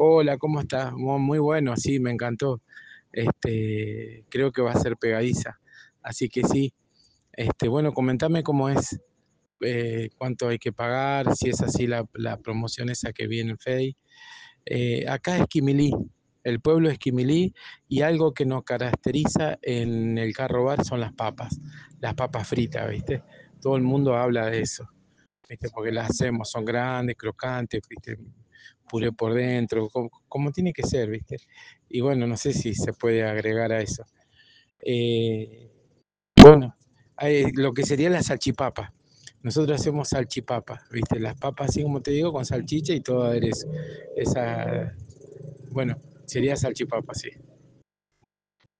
Hola, ¿cómo estás? Muy bueno, sí, me encantó. Creo que va a ser pegadiza. Así que sí, bueno, comentame cómo es, cuánto hay que pagar, si es así la promoción esa que vi en Fey. Acá es Quimilí, el pueblo es Quimilí, y algo que nos caracteriza en el Carro Bar son las papas fritas, ¿viste? Todo el mundo habla de eso. ¿Viste? Porque las hacemos, son grandes, crocantes, ¿viste? Puré por dentro, como tiene que ser, ¿viste? Y bueno, no sé si se puede agregar a eso. Eh, bueno, hay lo que sería la salchipapa. Nosotros hacemos salchipapa, ¿viste? Las papas, así como te digo, con salchicha y todo aderezo. Esa, bueno, sería salchipapa, sí.